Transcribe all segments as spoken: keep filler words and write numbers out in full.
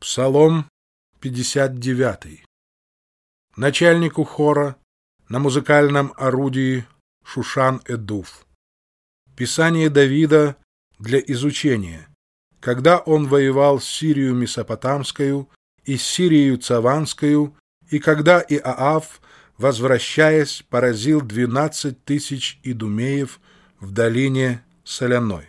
Псалом пятьдесят девятый. Начальнику хора на музыкальном орудии Шушан-Эдув. Писание Давида для изучения, когда он воевал с Сирию Месопотамскую и с Сирией Цаванскую, и когда Иоав, возвращаясь, поразил двенадцать тысяч идумеев в долине Соляной.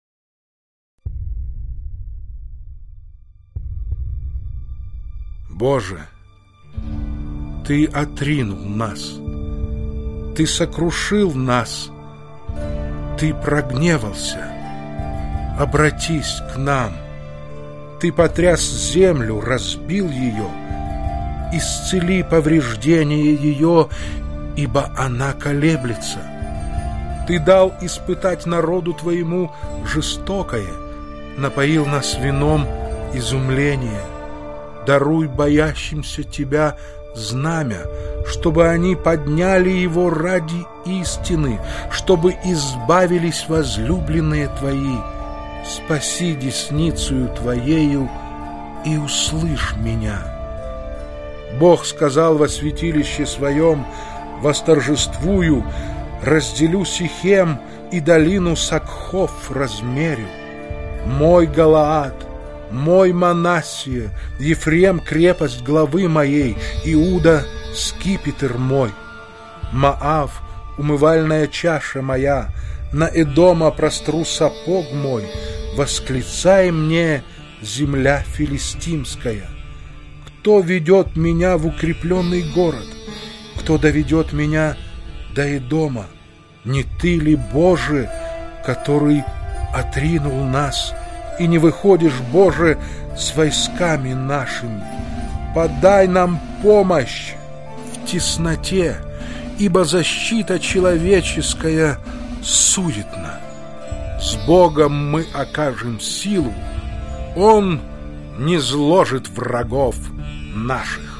Боже, Ты отринул нас, Ты сокрушил нас, Ты прогневался. Обратись к нам. Ты потряс землю, разбил ее. Исцели повреждение ее, ибо она колеблется. Ты дал испытать народу Твоему жестокое, напоил нас вином изумления. Даруй боящимся Тебя знамя, чтобы они подняли его ради истины, чтобы избавились возлюбленные Твои. Спаси десницею Твоею и услышь меня. Бог сказал во святилище Своем: восторжествую, разделю Сихем и долину Сакхов размерю. Мой Галаад, мой Манассия, Ефрем — крепость главы моей, Иуда — скипетр мой. Моав — умывальная чаша моя, на Эдома простру сапог мой. Восклицай мне, земля филистимская. Кто ведет меня в укрепленный город? Кто доведет меня до Эдома? Не Ты ли, Боже, который отринул нас, и не выходишь, Боже, с войсками нашими? Подай нам помощь в тесноте, ибо защита человеческая суетна. С Богом мы окажем силу, Он не зложит врагов наших.